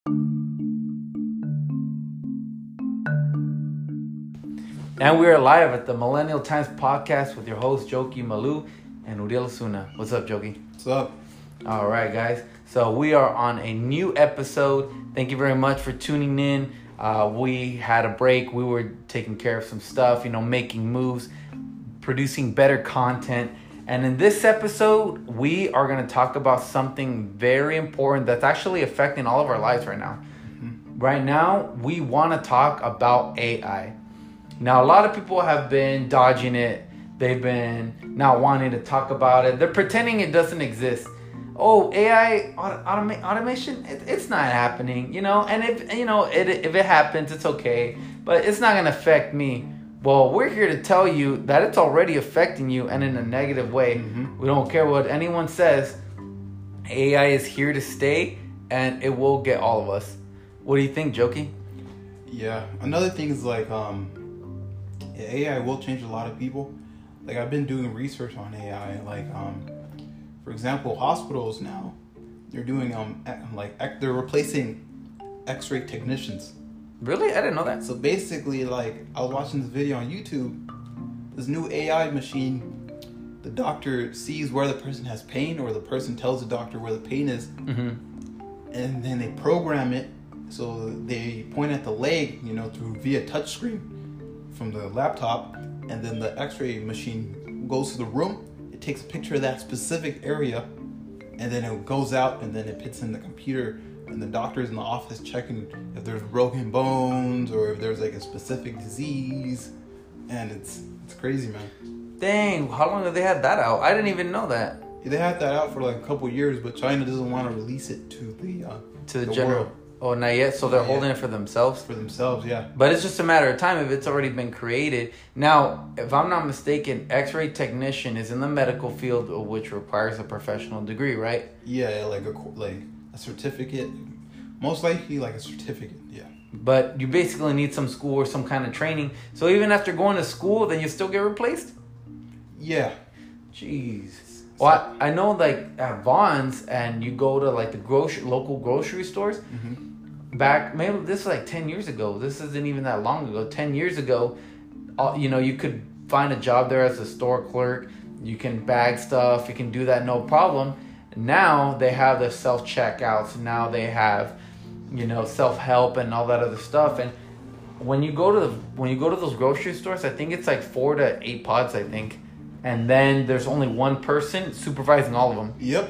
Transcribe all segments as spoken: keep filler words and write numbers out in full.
And we are live at the Millennial Times Podcast with your host, Joki Malu and Uriel Suna. What's up, Joki? What's up? All right, guys. So we are on a new episode. Thank you very much for tuning in. Uh, we had a break. We were taking care of some stuff, you know, making moves, producing better content. And in this episode, we are going to talk about something very important that's actually affecting all of our lives right now. Mm-hmm. Right now, we want to talk about A I. Now, a lot of people have been dodging it. They've been not wanting to talk about it. They're pretending it doesn't exist. Oh, A I auto- automa- automation, it, it's not happening, you know? And if, you know, it, if it happens, it's okay. But it's not going to affect me. Well, we're here to tell you that it's already affecting you and in a negative way. Mm-hmm. We don't care what anyone says. A I is here to stay and it will get all of us. What do you think, Joki? Yeah. Another thing is like, um, A I will change a lot of people. Like I've been doing research on A I. Like, um, for example, hospitals now they're doing um like they're replacing X-ray technicians. Really, I didn't know that. So basically, like I was watching this video on YouTube. This new A I machine, the doctor sees where the person has pain, or the person tells the doctor where the pain is, mm-hmm. and then they program it. So they point at the leg, you know, through via touchscreen from the laptop, and then the X-ray machine goes to the room. It takes a picture of that specific area, and then it goes out, and then it puts in the computer, and the doctor's in the office checking if there's broken bones or if there's like a specific disease, and it's it's crazy, man. Dang, how long have they had that out? I didn't even know that. They had that out for like a couple of years, but China doesn't want to release it to the uh, to the, the general. world. Oh, not yet. So they're Not holding yet. it for themselves. For themselves, yeah. But it's just a matter of time if it's already been created. Now, if I'm not mistaken, X-ray technician is in the medical field, which requires a professional degree, right? Yeah, like a like a certificate. Most likely, like a certificate. Yeah. But you basically need some school or some kind of training. So even after going to school, then you still get replaced? Yeah. Jeez. Well, I, I know like at Vaughn's, and you go to like the grocery local grocery stores. Mm-hmm. Back, maybe this was like ten years ago. This isn't even that long ago. ten years ago, uh, you know, you could find a job there as a store clerk. You can bag stuff. You can do that, no problem. Now they have the self-checkouts. Now they have, you know, self-help and all that other stuff. And when you go to the when you go to those grocery stores, I think it's like four to eight pods, I think. And then there's only one person supervising all of them. Yep.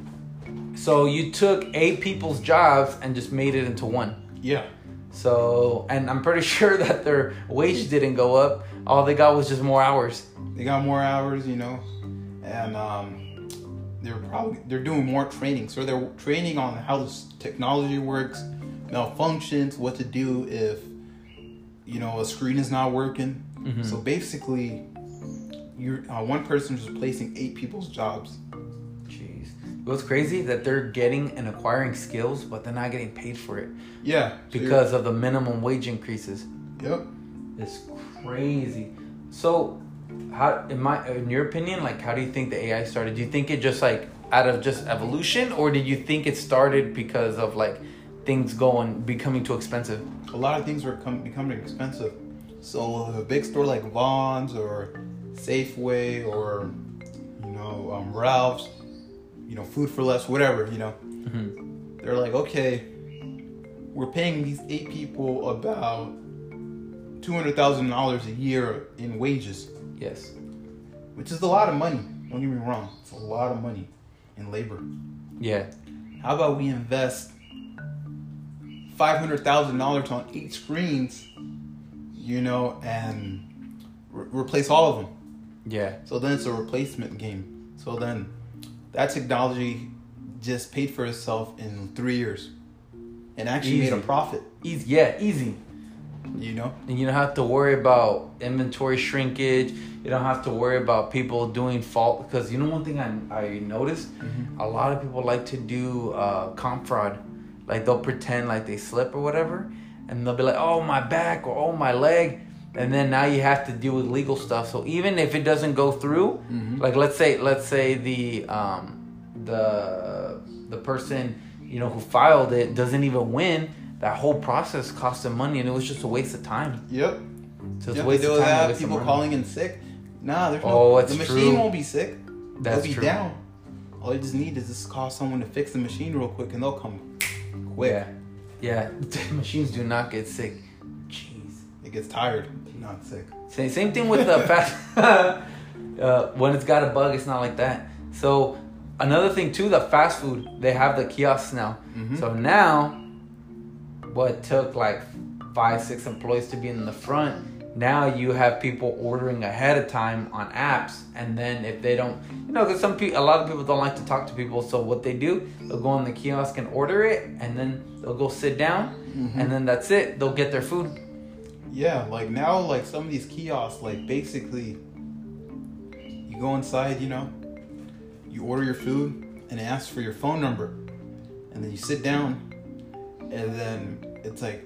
So you took eight people's jobs and just made it into one. Yeah. So, and I'm pretty sure that their wage didn't go up. All they got was just more hours. They got more hours, you know, and um, they're probably they're doing more training. So they're training on how this technology works, malfunctions, what to do if, you know, a screen is not working. Mm-hmm. So basically, you're uh, one person's replacing eight people's jobs. Jeez. What's crazy that they're getting and acquiring skills, but they're not getting paid for it. Yeah. Because so of the minimum wage increases. Yep. It's crazy. So, how, in my, in your opinion, like, how do you think the A I started? Do you think it just like out of just evolution, or did you think it started because of like things going becoming too expensive? A lot of things were com- becoming expensive. So a big store like Vaughn's or Safeway or, you know, um, Ralph's, you know, Food for Less, whatever, you know. Mm-hmm. They're like, okay, we're paying these eight people about two hundred thousand dollars a year in wages. Yes. Which is a lot of money. Don't get me wrong. It's a lot of money in labor. Yeah. How about we invest five hundred thousand dollars on eight screens, you know, and re- replace all of them? Yeah. So then it's a replacement game. So then that technology just paid for itself in three years and actually Easy. made a profit. Easy. Yeah, easy. You know? And you don't have to worry about inventory shrinkage. You don't have to worry about people doing fault. Because you know one thing I, I noticed? Mm-hmm. A lot of people like to do uh, comp fraud. Like they'll pretend like they slip or whatever. And they'll be like, oh, my back or oh, my leg. And then now you have to deal with legal stuff. So even if it doesn't go through, mm-hmm. like let's say let's say the um, the the person, you know, who filed it doesn't even win, that whole process cost them money, and it was just a waste of time. Yep. So it's You a have waste to deal of with time. that. Waste of People money. calling in sick. Nah, there's no. Oh, it's the machine true. won't be sick. That's they'll be true. down. All you just need is just call someone to fix the machine real quick, and they'll come quick. Yeah. Yeah. Machines do not get sick. Jeez. It gets tired, not sick. Same, same thing with the fast. uh, when it's got a bug, it's not like that. So another thing too, the fast food, they have the kiosks now. Mm-hmm. So now, what took like five, six employees to be in the front, now you have people ordering ahead of time on apps, and then if they don't, you know, because some people, a lot of people don't like to talk to people, so what they do, they'll go on the kiosk and order it, and then they'll go sit down, Mm-hmm. and then that's it. They'll get their food. Yeah, like now, like some of these kiosks, like basically, you go inside, you know, you order your food, and it asks for your phone number, and then you sit down, and then it's like,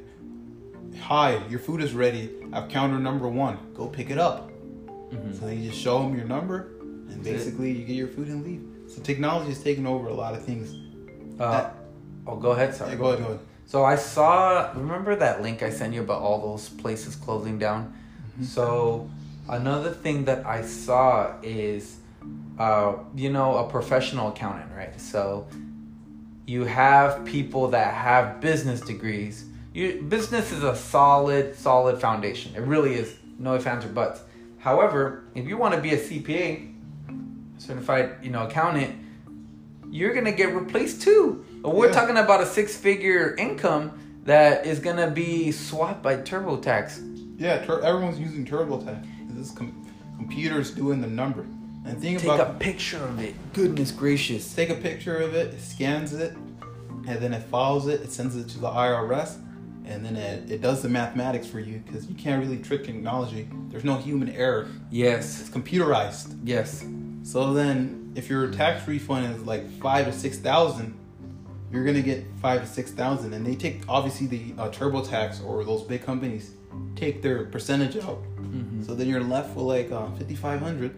hi, your food is ready. I've counter number one. Go pick it up. Mm-hmm. So then you just show them your number, and basically you get your food and leave. So technology has taken over a lot of things. Uh, That- oh, go ahead. Sorry. Yeah, go ahead, go ahead. So I saw, remember that link I sent you about all those places closing down? Mm-hmm. So another thing that I saw is, uh, you know, a professional accountant, right? So you have people that have business degrees. You, business is a solid, solid foundation. It really is. No ifs, ands, or buts. However, if you want to be a C P A, certified, you know, accountant, you're going to get replaced too. We're Yeah. talking about a six-figure income that is going to be swapped by TurboTax. Yeah, tur- everyone's using TurboTax. This is com- computers doing the number. And think Take about a picture of it. Goodness gracious. take a picture of it, it scans it, and then it files it, it sends it to the I R S, and then it, it does the mathematics for you, because you can't really trick technology. There's no human error. Yes. It's computerized. Yes. So then, if your tax refund is like five to six thousand, you're gonna get five to six thousand, and they take obviously the uh, TurboTax or those big companies take their percentage out. Mm-hmm. So then you're left with like uh, fifty-five hundred,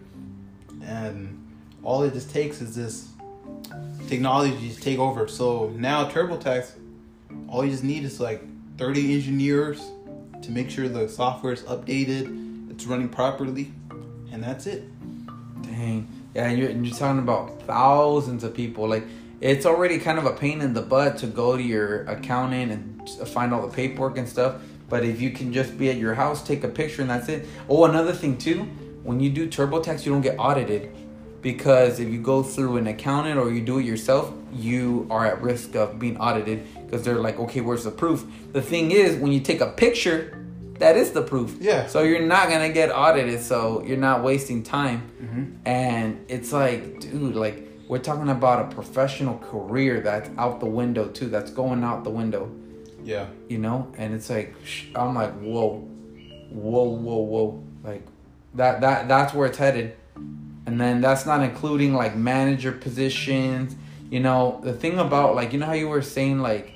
and all it just takes is this technology to take over. So now TurboTax, all you just need is like thirty engineers to make sure the software is updated, it's running properly, and that's it. Dang. Yeah, and you're, and you're talking about thousands of people. Like, it's already kind of a pain in the butt to go to your accountant and find all the paperwork and stuff. But if you can just be at your house, take a picture, and that's it. Oh, another thing too, when you do TurboTax, you don't get audited, because if you go through an accountant or you do it yourself, you are at risk of being audited, because they're like, okay, where's the proof? The thing is, when you take a picture, that is the proof. Yeah. So you're not gonna get audited, so you're not wasting time. Mm-hmm. And it's like, dude, like, we're talking about a professional career that's out the window too. That's going out the window. Yeah. You know, and it's like, sh- I'm like, whoa, whoa, whoa, whoa, like that, that, that's where it's headed. And then that's not including like manager positions. You know, the thing about, like, you know how you were saying, like,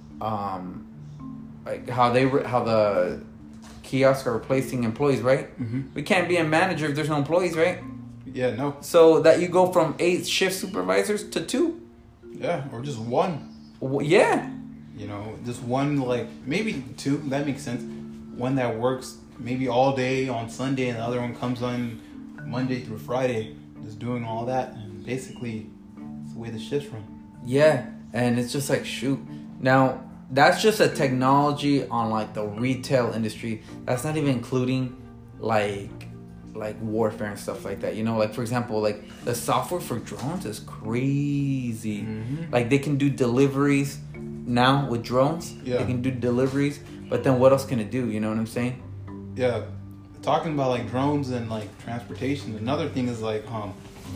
um, like how they re- how the kiosks are replacing employees, right? Mm-hmm. We can't be a manager if there's no employees, right? Yeah. No. So that you go from eight shift supervisors to two. Yeah. Or just one. W- Yeah. You know, just one, like maybe two. That makes sense. One that works maybe all day on Sunday, and the other one comes on Monday through Friday, just doing all that. And basically, it's the way the shifts run. Yeah. And it's just like, shoot. Now, that's just a technology on like the retail industry. That's not even including like like warfare and stuff like that. You know, like for example, like the software for drones is crazy. Mm-hmm. Like they can do deliveries now with drones. Yeah. They can do deliveries, but then what else can it do? You know what I'm saying? Yeah. Talking about like drones and like transportation, another thing is like um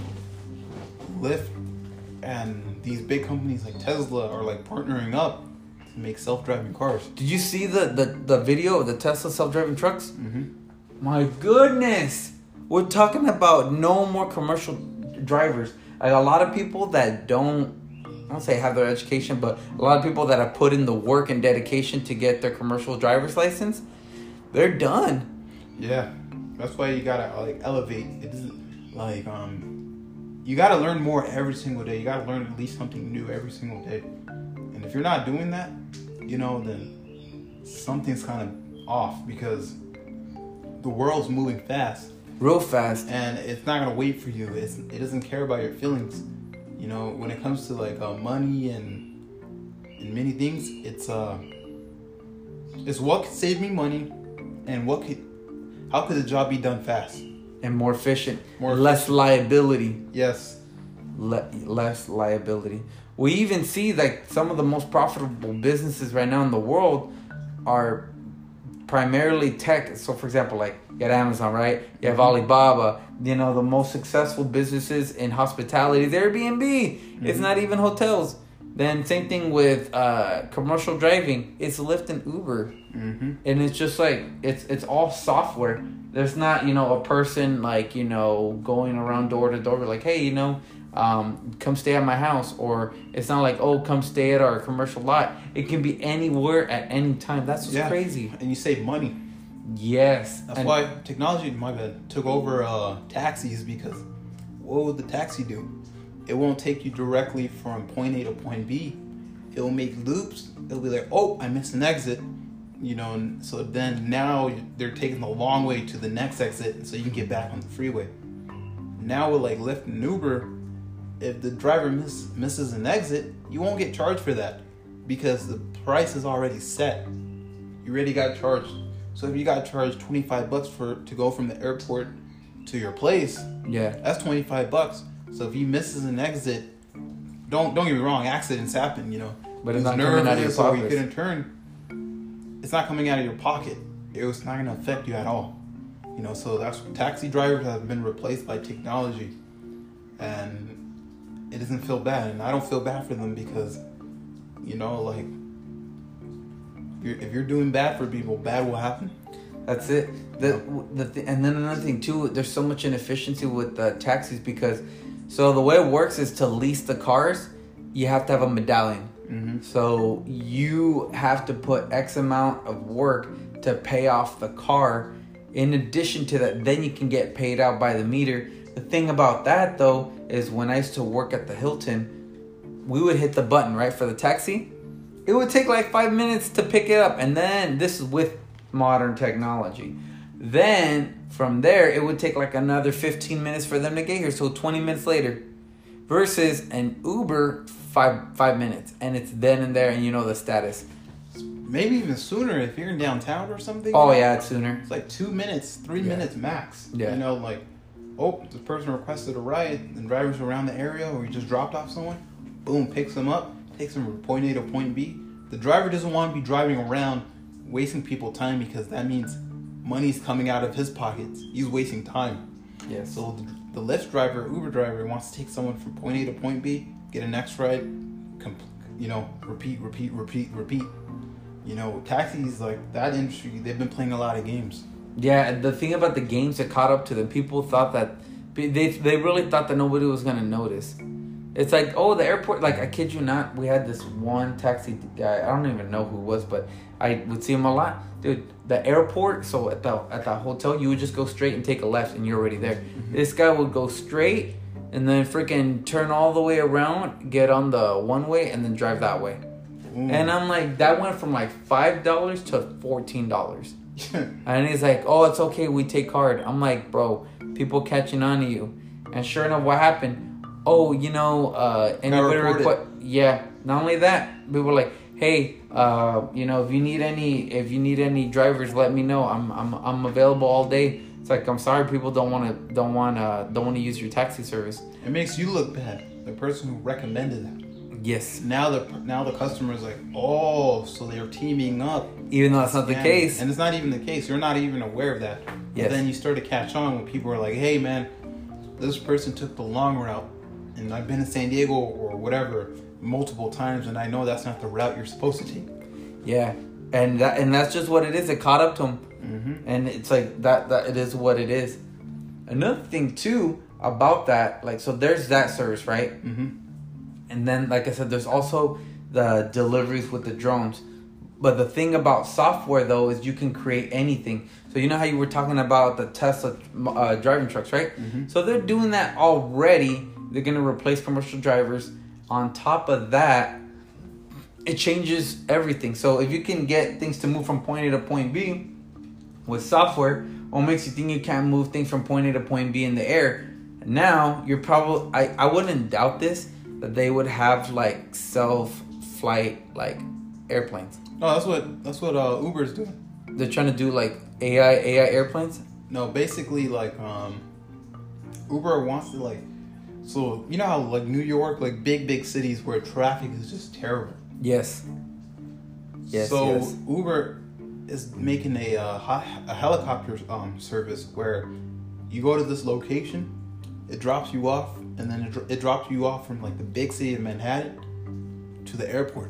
Lyft and these big companies like Tesla are like partnering up to make self-driving cars. Did you see the the, the video of the Tesla self-driving trucks? Mm-hmm. My goodness. We're talking about no more commercial drivers. Like a lot of people that don't, I don't say have their education, but a lot of people that have put in the work and dedication to get their commercial driver's license, they're done. Yeah, that's why you gotta like elevate. It isn't like um, you gotta learn more every single day. You gotta learn at least something new every single day. And if you're not doing that, you know, then something's kind of off, because the world's moving fast. Real fast. And it's not gonna wait for you. It's, it doesn't care about your feelings. You know, when it comes to like uh, money and and many things, it's uh, it's what could save me money, and what could, how could the job be done fast and more efficient, more less efficient. liability. Yes. Le- less liability. We even see like some of the most profitable businesses right now in the world are primarily tech. So, for example, like you have Amazon, right? You have Alibaba. You know, the most successful businesses in hospitality is Airbnb. Mm-hmm. It's not even hotels. Then same thing with uh, commercial driving. It's Lyft and Uber, Mm-hmm. and it's just like it's it's all software. There's not, you know, a person like, you know, going around door to door like, hey, you know, um, come stay at my house. Or it's not like, oh, come stay at our commercial lot. It can be anywhere at any time. That's what's Yeah. crazy. And you save money. Yes. That's and why technology, my bad, took over uh, taxis, because what would the taxi do? It won't take you directly from point A to point B. It will make loops. It'll be like, oh, I missed an exit. You know, and so then now they're taking the long way to the next exit so you can get back on the freeway. Now with like Lyft and Uber, if the driver miss, misses an exit, you won't get charged for that, because the price is already set. You already got charged. So if you got charged twenty-five bucks for to go from the airport to your place, yeah. that's twenty-five bucks. So if he misses an exit, don't don't get me wrong, accidents happen, you know. But it's He was not coming out of your nervous, or he pockets. couldn't turn. It's not coming out of your pocket. It was not going to affect you at all. You know, so that's taxi drivers have been replaced by technology, and it doesn't feel bad. And I don't feel bad for them, because, you know, like, you're, if you're doing bad for people, bad will happen. That's it. The the th- and then another thing too. There's so much inefficiency with uh, taxis, because so the way it works is to lease the cars. You have to have a medallion. Mm-hmm. So you have to put X amount of work to pay off the car. In addition to that, then you can get paid out by the meter. The thing about that though is when I used to work at the Hilton, we would hit the button right for the taxi. It would take like five minutes to pick it up, and then this is with modern technology. Then from there, it would take like another fifteen minutes for them to get here. So twenty minutes later, versus an Uber, five five minutes, and it's then and there, and you know the status. Maybe even sooner if you're in downtown or something. Oh yeah, it's sooner. It's like two minutes, three Yeah. minutes max. Yeah. You know, like, oh, this person requested a ride, and drivers around the area, or you just dropped off someone, boom, picks them up, takes them from point A to point B. The driver doesn't want to be driving around wasting people time, because that means money's coming out of his pockets. He's wasting time. Yes. So the, the Lyft driver, Uber driver wants to take someone from point A to point B, get a next ride, comp- you know, repeat, repeat, repeat, repeat. You know, taxis, like that industry, they've been playing a lot of games. Yeah, the thing about the games that caught up to them, people thought that they they really thought that nobody was gonna notice. It's like, oh, the airport. Like, I kid you not, we had this one taxi guy. I don't even know who it was, but I would see him a lot, dude. The airport. So at the at the hotel, you would just go straight and take a left, and you're already there. Mm-hmm. This guy would go straight and then freaking turn all the way around, get on the one way, and then drive that way. Mm. And I'm like, that went from like five dollars to fourteen dollars. And he's like, oh, it's okay, we take card. I'm like, bro, people catching on to you. And sure enough, what happened? Oh, you know, uh, anybody request? Yeah. Not only that, we were like, hey, uh, you know, if you need any, if you need any drivers, let me know. I'm, I'm, I'm available all day. It's like, I'm sorry, people don't want to, don't want to, don't want to use your taxi service. It makes you look bad. The person who recommended that. Yes. Now the now the customer's like, oh, so they're teaming up. Even though that's not the and, case. And it's not even the case. You're not even aware of that. Yes. But then you start to catch on when people are like, hey, man, this person took the long route. And I've been in San Diego or whatever multiple times, and I know that's not the route you're supposed to take. Yeah. And that and that's just what it is. It caught up to them. Mm-hmm. And it's like, that, that it is what it is. Another thing, too, about that, like, so there's that service, right? Mm-hmm. And then, like I said, there's also the deliveries with the drones. But the thing about software, though, is you can create anything. So you know how you were talking about the Tesla uh, driving trucks, right? Mm-hmm. So they're doing that already. They're going to replace commercial drivers. On top of that, it changes everything. So if you can get things to move from point A to point B with software, what makes you think you can't move things from point A to point B in the air? Now you're probably I, I wouldn't doubt this that they would have like self-flight like airplanes. No, that's what that's what uh, Uber's doing. They're trying to do like A I A I airplanes. No, basically like um, Uber wants to like, so you know how like New York, like big big cities where traffic is just terrible. Yes. Yes. So yes. Uber is making a uh, a helicopter um, service where you go to this location, it drops you off, and then it, dro- it drops you off from like the big city of Manhattan to the airport.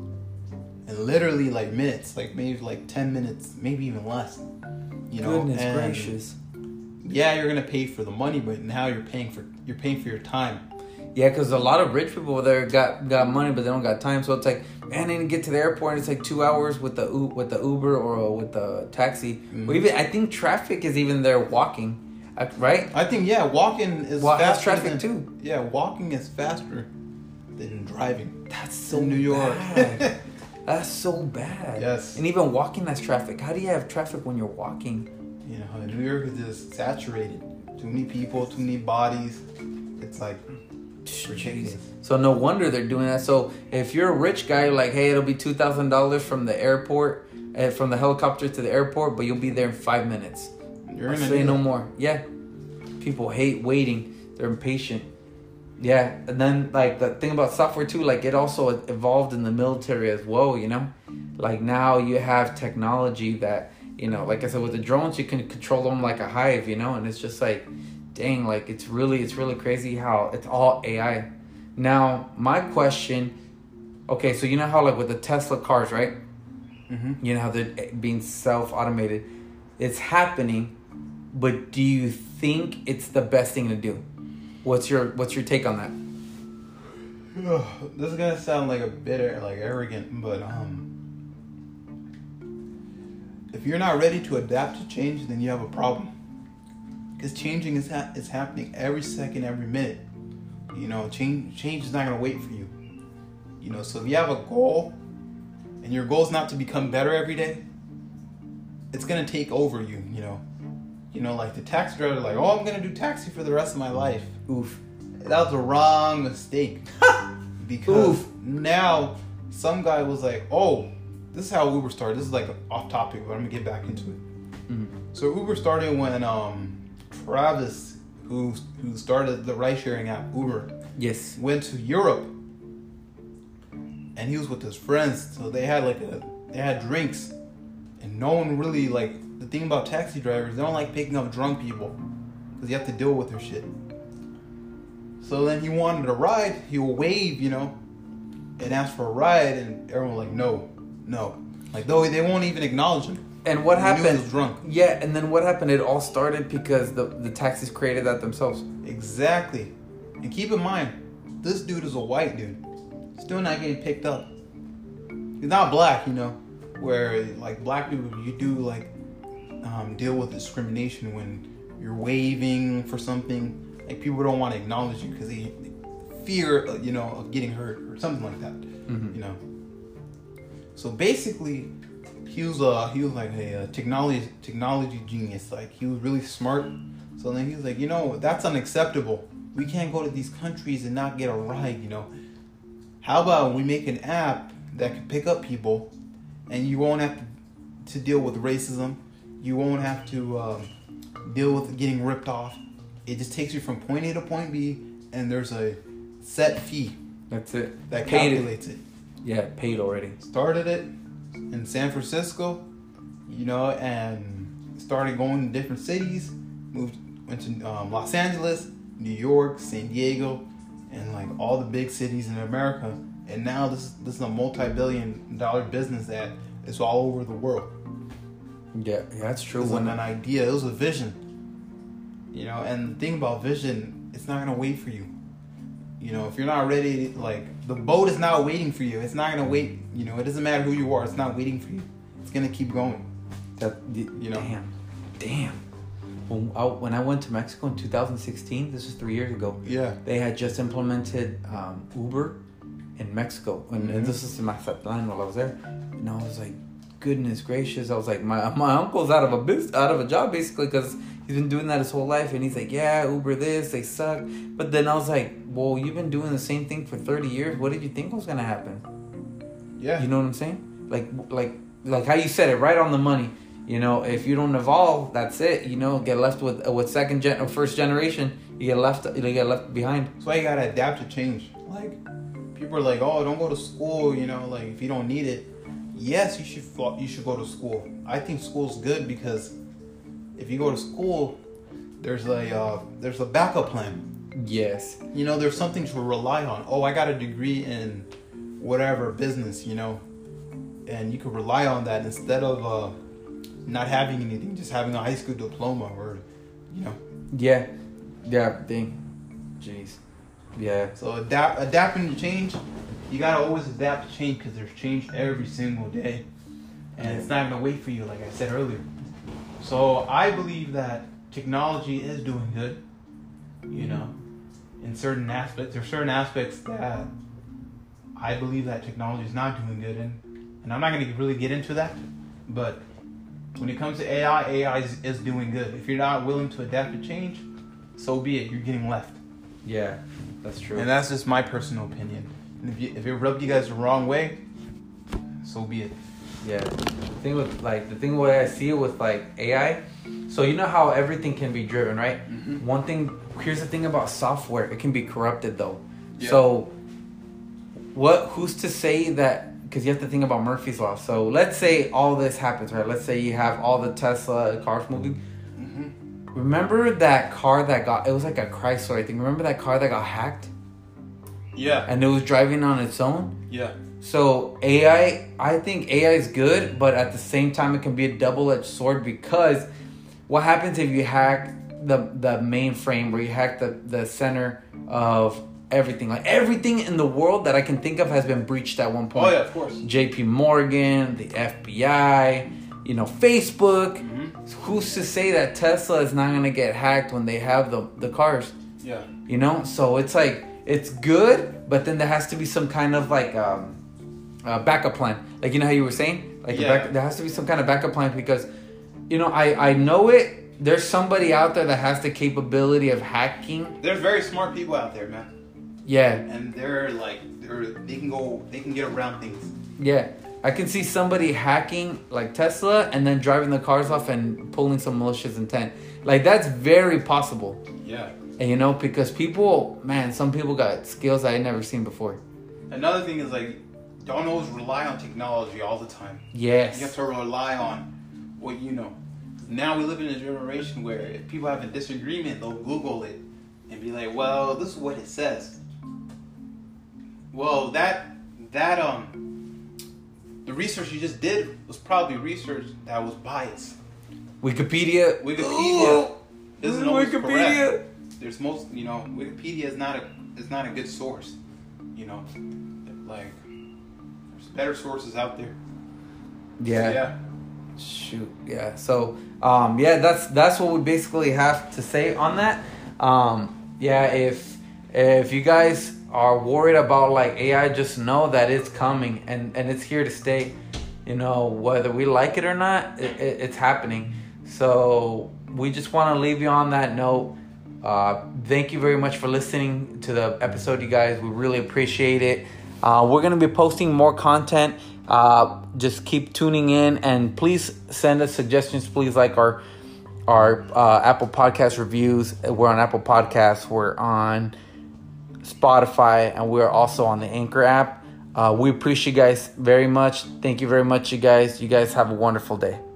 And literally like minutes, like maybe like ten minutes, maybe even less. You know, Goodness and gracious. yeah, you're gonna pay for the money, but now you're paying for you're paying for your time. Yeah, because a lot of rich people there got got money, but they don't got time. So it's like, man, I need to get to the airport. And it's like two hours with the U- with the Uber or with the taxi. Mm-hmm. Or even I think traffic is even there walking, uh, right? I think yeah, walking is Well, has faster traffic than, too. Yeah, walking is faster than driving. That's so in New York. bad. That's so bad. Yes. And even walking has traffic. How do you have traffic when you're walking? You know, New York is just saturated. Too many people, too many bodies. It's like ridiculous. So no wonder they're doing that. So if you're a rich guy, like, hey, it'll be two thousand dollars from the airport, uh, from the helicopter to the airport, but you'll be there in five minutes. You're I'll gonna say do no that. more. Yeah, people hate waiting. They're impatient. Yeah, and then like the thing about software too, like it also evolved in the military as well. You know, like now you have technology that, you know, like I said, with the drones you can control them like a hive. You know, and it's just like, dang, like it's really it's really crazy how it's all A I. Now my question, okay, so you know how like with the Tesla cars, right? Mm-hmm. You know how they're being self-automated. It's happening, but do you think it's the best thing to do? What's your What's your take on that? This is gonna sound like a bit like arrogant, but um, if you're not ready to adapt to change, then you have a problem. Because changing is ha- is happening every second, every minute. You know, change change is not gonna wait for you. You know, so if you have a goal, and your goal is not to become better every day, it's gonna take over you. You know, you know, like the taxi driver, like, oh, I'm gonna do taxi for the rest of my life. Oof. That was a wrong mistake. Because Oof. now some guy was like, oh, this is how Uber started. This is like off topic, but I'm gonna get back into it. Mm-hmm. So Uber started when um, Travis, who who started the ride sharing app Uber, Yes. went to Europe, and he was with his friends. So they had like a they had drinks, and no one really like the thing about taxi drivers. They don't like picking up drunk people because you have to deal with their shit. So then he wanted a ride. He will wave, you know, and ask for a ride, and everyone was like, no, no, like though they won't even acknowledge him. And what He knew he happened? was drunk. Yeah, and then what happened? It all started because the the taxis created that themselves. Exactly. And keep in mind, this dude is a white dude. Still not getting picked up. He's not black, you know, where like black people, you do like um, deal with discrimination when you're waving for something. Like people don't want to acknowledge you because they fear, uh, you know, of getting hurt or something like that. Mm-hmm. You know. So basically, he was uh he was like a, uh technology technology genius. Like he was really smart. So then he was like, you know, that's unacceptable. We can't go to these countries and not get a ride. You know, how about we make an app that can pick up people, and you won't have to, to deal with racism. You won't have to um, deal with getting ripped off. It just takes you from point A to point B, and there's a set fee That's it. that Paid it. calculates it. Yeah, paid already. Started it in San Francisco, you know, and started going to different cities. Moved went to um, Los Angeles, New York, San Diego, and like all the big cities in America. And now this this is a multi-billion dollar business that is all over the world. Yeah, yeah, that's It true. was When an idea. It was a vision. You know, and the thing about vision, it's not gonna wait for you. You know, if you're not ready, like the boat is not waiting for you. It's not gonna wait. You know, it doesn't matter who you are. It's not waiting for you. It's gonna keep going. that, You know. damn, damn. When I, when I went to Mexico in two thousand sixteen, this was three years ago. Yeah. They had just implemented um, Uber in Mexico, and, Mm-hmm. and this is in Mazatlan while I was there, and I was like, goodness gracious, I was like, my my uncle's out of a biz, out of a job basically because he's been doing that his whole life, and he's like, yeah, Uber this, they suck. But then I was like, well, you've been doing the same thing for thirty years. What did you think was gonna happen? Yeah. You know what I'm saying? Like like like how you said it, right on the money. You know, if you don't evolve, that's it. You know, get left with with second gen or first generation. You get left. You get left behind. That's why you gotta adapt to change. Like, people are like, "Oh, don't go to school." You know, like if you don't need it. Yes, you should. You should go to school. I think school's good because if you go to school, there's a uh, there's a backup plan. Yes. You know, there's something to rely on. Oh, I got a degree in whatever business. You know, and you could rely on that instead of uh, not having anything, just having a high school diploma or, you know. Yeah. Yeah. Thing. Jeez. Yeah. So adapt, adapting to change. You gotta always adapt to change because there's change every single day, and it's not gonna wait for you, like I said earlier. So I believe that technology is doing good. You know, in certain aspects, there's certain aspects that I believe that technology is not doing good in, and I'm not gonna really get into that. But when it comes to A I, A I is, is doing good. If you're not willing to adapt to change, so be it. You're getting left. Yeah. That's true. And that's just my personal opinion. And if, you, if it rubbed you guys the wrong way, so be it. Yeah. The thing with like the thing where I see it with like A I. So you know how everything can be driven, right? Mm-hmm. One thing. Here's the thing about software. It can be corrupted though. Yeah. So what? Who's to say that? Because you have to think about Murphy's law. So let's say all this happens, right? Let's say you have all the Tesla cars moving. Mm-hmm. Remember that car that got? It was like a Chrysler, I think. Remember that car that got hacked? Yeah. And it was driving on its own? Yeah. So A I, I think A I is good, but at the same time it can be a double-edged sword because what happens if you hack the the mainframe or you hack the, the center of everything? Like everything in the world that I can think of has been breached at one point. Oh yeah, of course. J P Morgan, the F B I, you know, Facebook. Mm-hmm. Who's to say that Tesla is not going to get hacked when they have the, the cars? Yeah. You know? So it's like, it's good, but then there has to be some kind of like um, uh, backup plan. Like, you know how you were saying? Like, Yeah. the back, there has to be some kind of backup plan because, you know, I, I know it. There's somebody out there that has the capability of hacking. There's very smart people out there, man. Yeah. And they're like, they're they can go, they can get around things. Yeah. I can see somebody hacking like Tesla and then driving the cars off and pulling some malicious intent. Like, that's very possible. Yeah. And you know, because people, man, some people got skills I had never seen before. Another thing is like, don't always rely on technology all the time. Yes. You have to rely on what you know. Now we live in a generation where if people have a disagreement, they'll Google it and be like, "Well, this is what it says." Well, that that um, the research you just did was probably research that was biased. Wikipedia. Wikipedia isn't always Wikipedia. correct. There's most, you know, Wikipedia is not a is not a good source. You know, like there's better sources out there. Yeah. So, yeah. Shoot. Yeah. So, um, yeah, that's that's what we basically have to say on that. Um, yeah. If if you guys are worried about like A I, just know that it's coming and and it's here to stay. You know, whether we like it or not, it, it, it's happening. So we just want to leave you on that note. Uh, thank you very much for listening to the episode, you guys. We really appreciate it. Uh, we're going to be posting more content. Uh, just keep tuning in and please send us suggestions. Please like our our uh, Apple Podcast reviews. We're on Apple Podcasts. We're on Spotify, and we're also on the Anchor app. Uh, we appreciate you guys very much. Thank you very much, you guys. You guys have a wonderful day.